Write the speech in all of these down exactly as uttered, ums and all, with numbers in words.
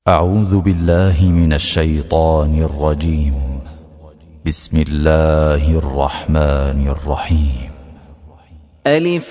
أعوذ بالله من الشيطان الرجيم. بسم الله الرحمن الرحيم. ألف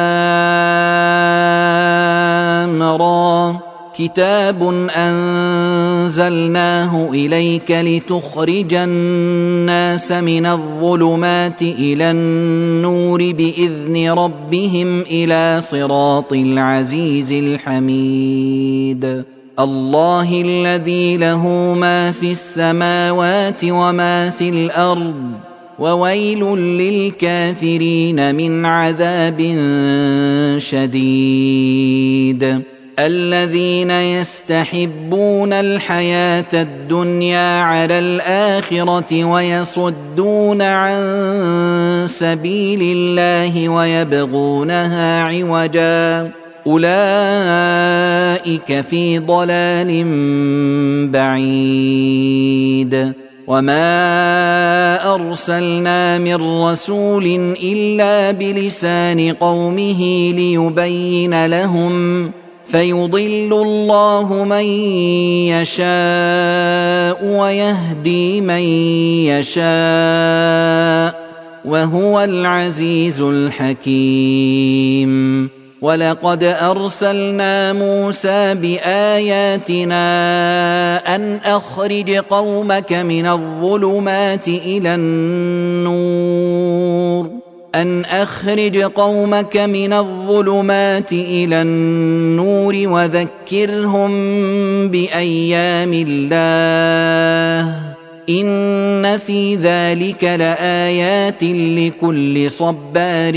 لام را كتاب أنزلناه إليك لتخرج الناس من الظلمات إلى النور بإذن ربهم إلى صراط العزيز الحميد. الله الذي له ما في السماوات وما في الأرض وويل للكافرين من عذاب شديد. الذين يستحبون الحياة الدنيا على الآخرة ويصدون عن سبيل الله ويبغونها عوجا أولئك في ضلال بعيد. وما أرسلنا من رسول إلا بلسان قومه ليبين لهم فيضل الله من يشاء ويهدي من يشاء وهو العزيز الحكيم. ولقد أرسلنا موسى بآياتنا أن أخرج قومك من الظلمات إلى النور أن أخرج قومك من الظلمات إلى النور وذكرهم بأيام الله إن في ذلك لآيات لكل صبار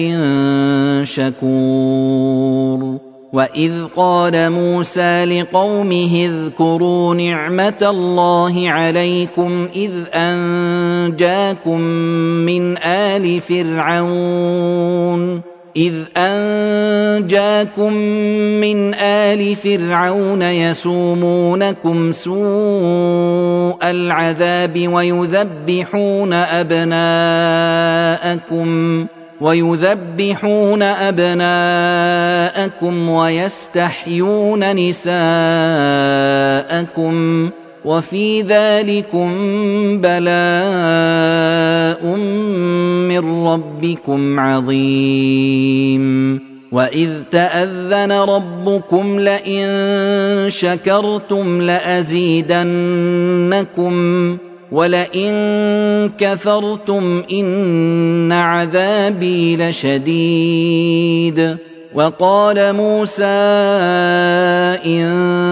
شكور. وإذ قال موسى لقومه اذكروا نعمة الله عليكم إذ أنجاكم من آل فرعون إذ أنجاكم من آل فرعون يسومونكم سوء العذاب ويذبحون أبناءكم ويذبحون أبناءكم ويستحيون نساءكم وفي ذلكم بلاء من ربكم عظيم. وإذ تأذن ربكم لئن شكرتم لأزيدنكم ولئن كفرتم إن عذابي لشديد. وقال موسى إن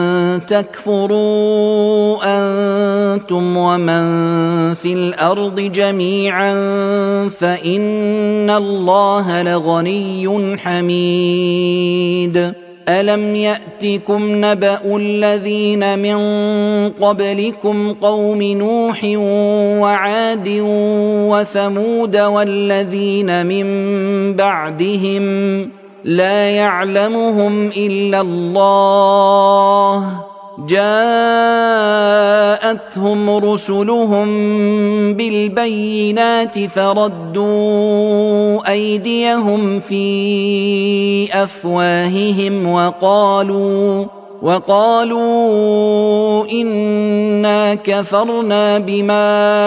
تكفروا أنتم ومن في الأرض جميعا فإن الله لغني حميد. ألم يأتكم نبأ الذين من قبلكم قوم نوح وعاد وثمود والذين من بعدهم لا يعلمهم إلا الله جاءتهم رسلهم بالبينات فردوا أيديهم في أفواههم وقالوا وقالوا إنا كفرنا بما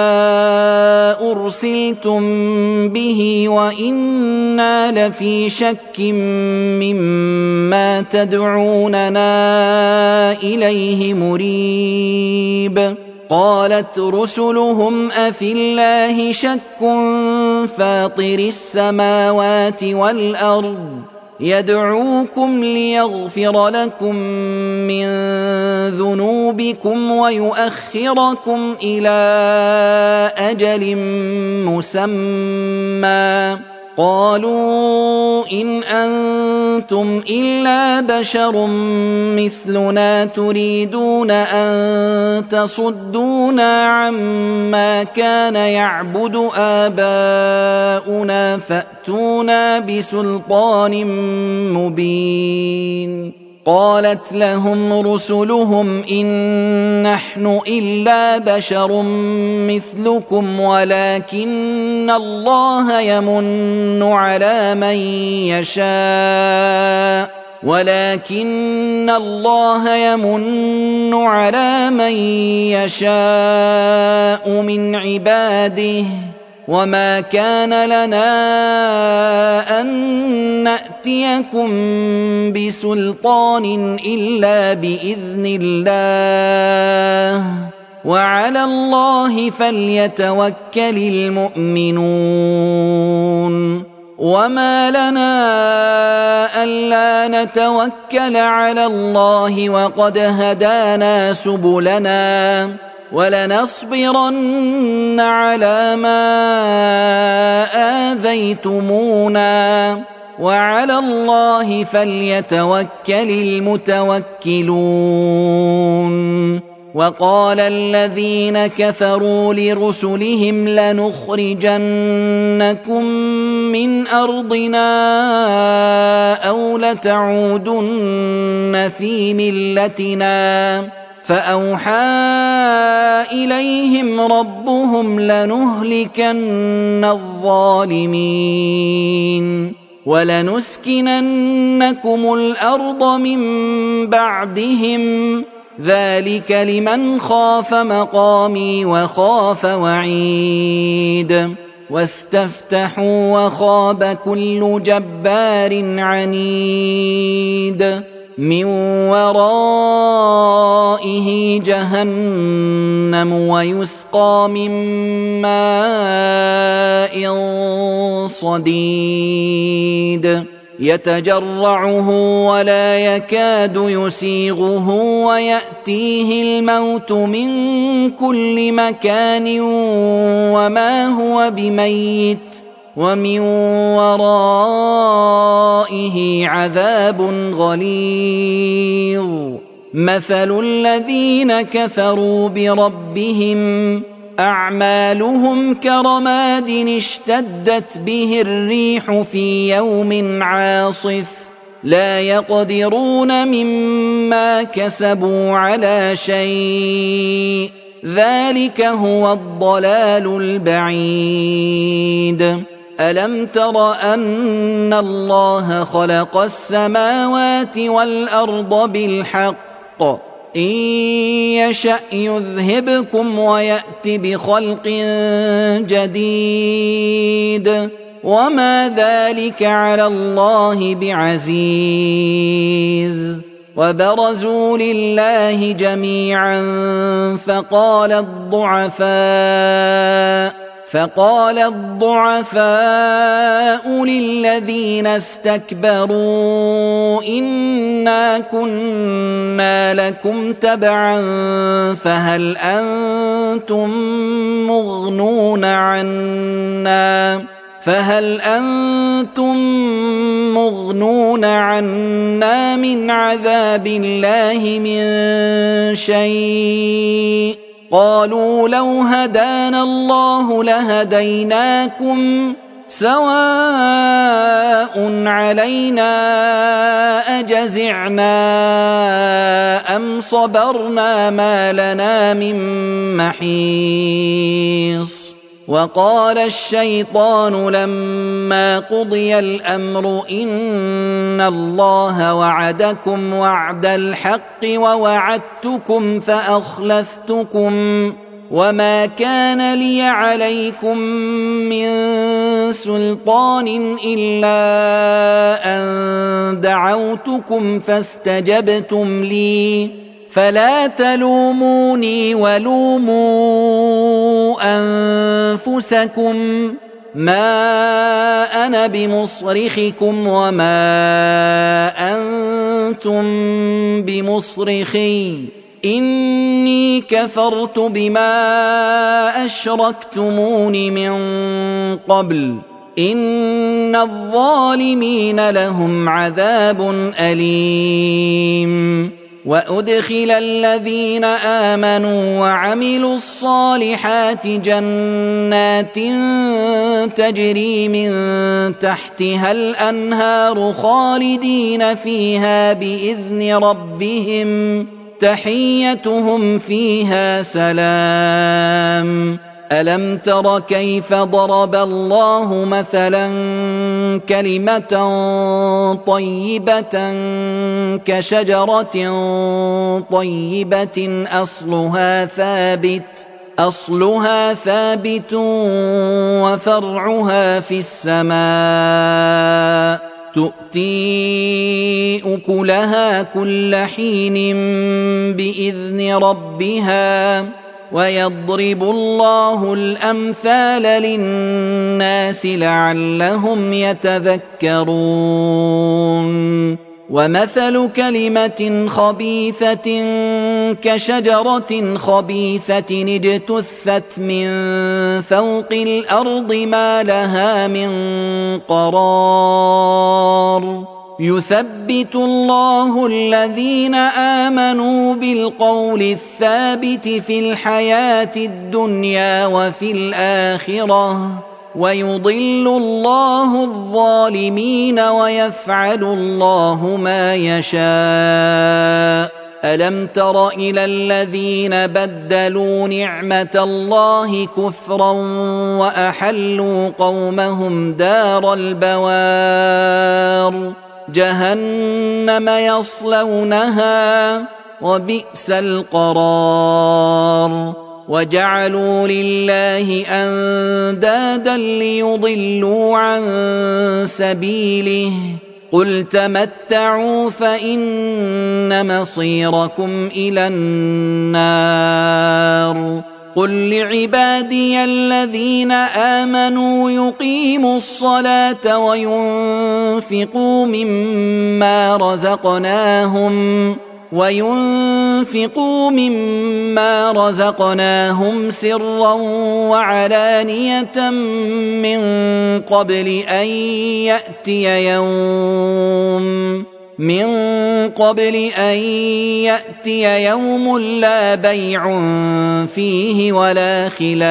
أرسلتم به وإنا لفي شك مما تدعوننا إليه مريب. قالت رسلهم أفي الله شك فاطر السماوات والأرض يدعوكم ليغفر لكم من ذنوبكم ويؤخركم إلى أجل مسمى قالوا إن أنتم إلا بشر مثلنا تريدون أن تصدونا عما كان يعبد آباؤنا فأتونا بسلطان مبين. قالت لهم رسلهم إن نحن إلا بشر مثلكم ولكن الله يمن على من يشاء ولكن الله يمن على من يشاء من عباده وما كان لنا أن نأتيكم بسلطان إلا بإذن الله وعلى الله فليتوكل المؤمنون وما لنا ألا نتوكل على الله وقد هدانا سبلنا ولنصبرن على ما آذيتمونا وعلى الله فليتوكل المتوكلون وقال الذين كفروا لرسلهم لنخرجنكم من أرضنا أو لتعودن في ملتنا فأوحى إليهم ربهم لنهلكن الظالمين ولنسكننكم الأرض من بعدهم ذلك لمن خاف مقامي وخاف وعيد واستفتحوا وخاب كل جبار عنيد من ورائه جهنم ويسقى من ماء صديد يتجرعه ولا يكاد يسيغه ويأتيه الموت من كل مكان وما هو بميت ومن ورائه عذاب غليظ مثل الذين كفروا بربهم أعمالهم كرماد اشتدت به الريح في يوم عاصف لا يقدرون مما كسبوا على شيء ذلك هو الضلال البعيد ألم تر أن الله خلق السماوات والأرض بالحق إن يشأ يذهبكم ويأت بخلق جديد وما ذلك على الله بعزيز وبرزوا لله جميعا فقال الضعفاء فقال الضعفاء للذين استكبروا إنا كنا لكم تبعا فهل أنتم مغنون عنا فهل أنتم مغنون عنا من عذاب الله من شيء قالوا لو هدانا الله لهديناكم سواء علينا أجزعنا أم صبرنا ما لنا من محيص وقال الشيطان لما قضي الأمر إن الله وعدكم وعد الحق ووعدتكم فأخلفتكم وما كان لي عليكم من سلطان إلا أن دعوتكم فاستجبتم لي فلا تلوموني ولوموا أنفسكم ما أنا بمصرخكم وما أنتم بمصرخي إني كفرت بما أشركتمون من قبل إن الظالمين لهم عذاب أليم وأدخل الذين آمنوا وعملوا الصالحات جنات تجري من تحتها الأنهار خالدين فيها بإذن ربهم تحيتهم فيها سلام ألم تر كيف ضرب الله مثلا كلمة طيبة كشجرة طيبة أصلها ثابت أصلها ثابت وفرعها في السماء تؤتي أكلها كل حين بإذن ربها ويضرب الله الأمثال للناس لعلهم يتذكرون ومثل كلمة خبيثة كشجرة خبيثة اجتثت من فوق الأرض ما لها من قرار يثبت الله الذين آمنوا بالقول الثابت في الحياة الدنيا وفي الآخرة ويضل الله الظالمين ويفعل الله ما يشاء ألم تر إلى الذين بدلوا نعمة الله كفرا وأحلوا قومهم دار البوار جهنم يصلونها وبئس القرار وجعلوا لله أندادا ليضلوا عن سبيله قل تمتعوا فإن مصيركم إلى النار قل لعبادي الذين آمنوا يقيموا الصلاة وينفقوا مما رزقناهم وينفقوا مما رزقناهم سرا وعلانية من قبل أن يأتي يوم من قبل أن يأتي يوم لا بيع فيه ولا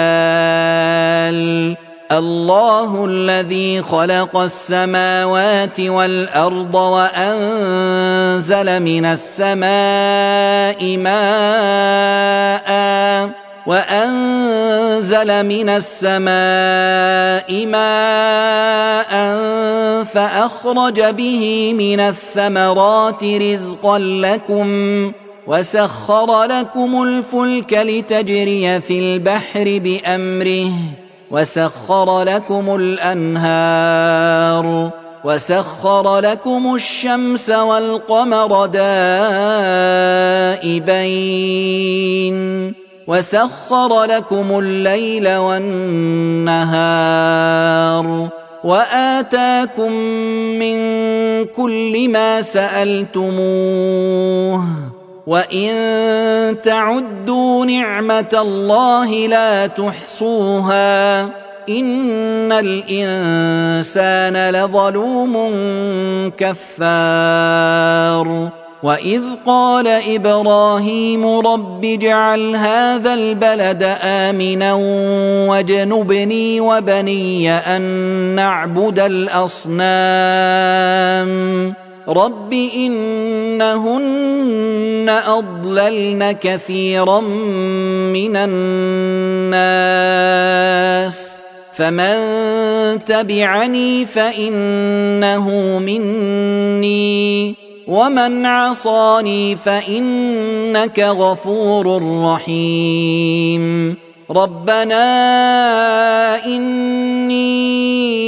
خلال الله الذي خلق السماوات والأرض وأنزل من السماء ماء وأنزل من السماء ماء فأخرج به من الثمرات رزقا لكم وسخر لكم الفلك لتجري في البحر بأمره وسخر لكم الأنهار وسخر لكم الشمس والقمر دائبين وسخر لكم الليل والنهار وآتاكم من كل ما سألتموه وإن تعدوا نعمة الله لا تحصوها إن الإنسان لظلوم كفار وإذ قال إبراهيم رب اجعل هذا البلد آمنا واجنبني وبني أن نعبد الأصنام رب إنهن أضللن كثيرا من الناس فمن تبعني فإنه مني ومن عصاني فإنك غفور رحيم ربنا إني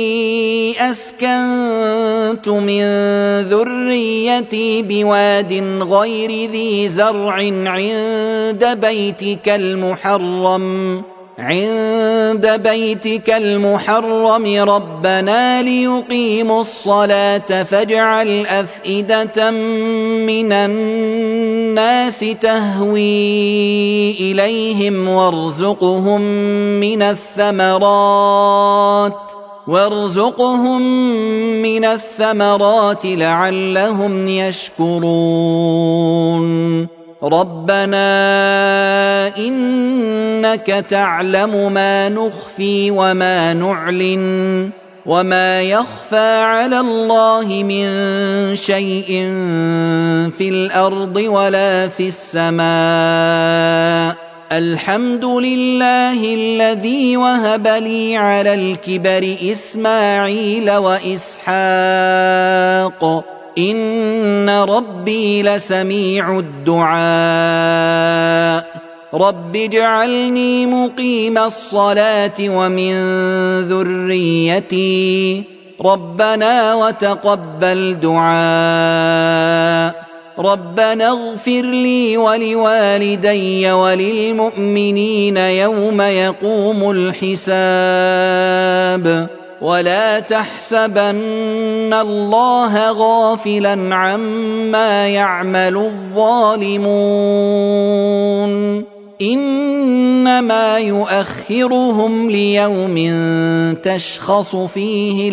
أسكنت من ذريتي بواد غير ذي زرع عند بيتك المحرم عند بيتك المحرم ربنا ليقيموا الصلاة فاجعل أفئدة من الناس تهوي إليهم وارزقهم من الثمرات وارزقهم من الثمرات لعلهم يشكرون ربنا إنك تعلم ما نخفي وما نعلن وما يخفى على الله من شيء في الأرض ولا في السماء الحمد لله الذي وهب لي على الكبر إسماعيل وإسحاق إن ربي لسميع الدعاء رب اجعلني مقيم الصلاة ومن ذريتي ربنا وتقبل دعاء ربنا اغفر لي ولوالدي وللمؤمنين يوم يقوم الحساب ولا تحسبن الله غافلا عما يعمل الظالمون إنما يؤخرهم ليوم تشخص فيه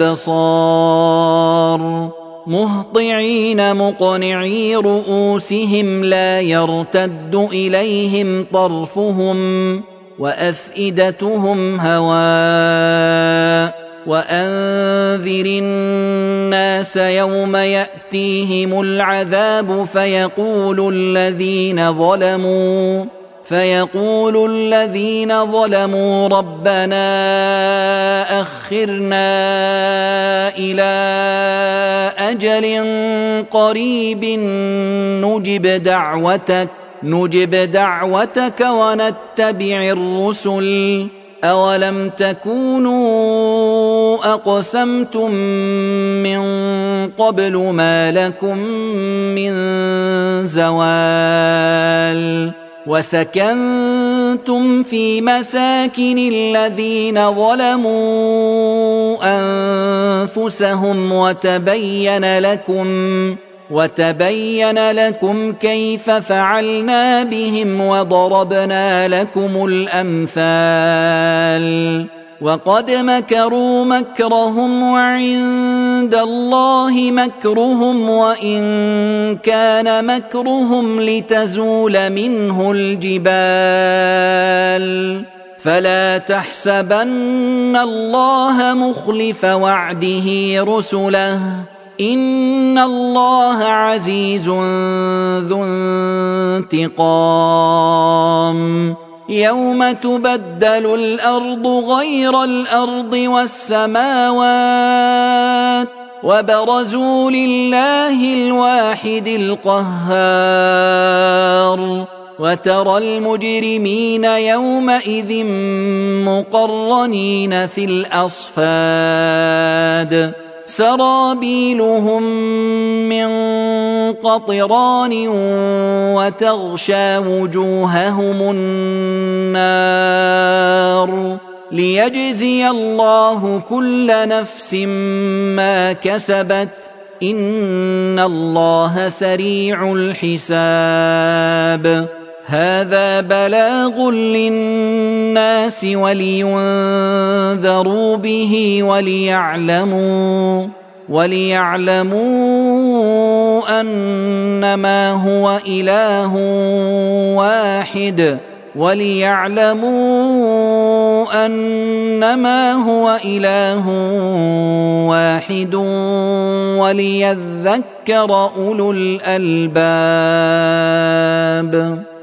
الأبصار مهطعين مقنعي رؤوسهم لا يرتد إليهم طرفهم وأفئدتهم هواء وأنذر الناس يوم يأتيهم العذاب فيقول الذين ظلموا فيقول الذين ظلموا ربنا أخرنا إلى أجل قريب نجب دعوتك نجب دعوتك ونتبع الرسل أولم تكونوا أقسمتم من قبل ما لكم من زوال وسكنتم في مساكن الذين ظلموا أنفسهم وتبين لكم وتبين لكم كيف فعلنا بهم وضربنا لكم الأمثال وقد مكروا مكرهم وعند الله مكرهم وإن كان مكرهم لتزول منه الجبال فلا تحسبن الله مخلف وعده رسله إن الله عزيز ذو انتقام يوم تبدل الأرض غير الأرض والسماوات وبرزوا لله الواحد القهار وترى المجرمين يومئذ مقرنين في الأصفاد سرابيلهم من قطران وتغشى وجوههم النار ليجزي الله كل نفس ما كسبت إن الله سريع الحساب هذا بلاغ للناس ولينذروا به وليعلموا وليعلموا أنما هو إله واحد وليعلموا أنما هو إله واحد وليذكر أولو الألباب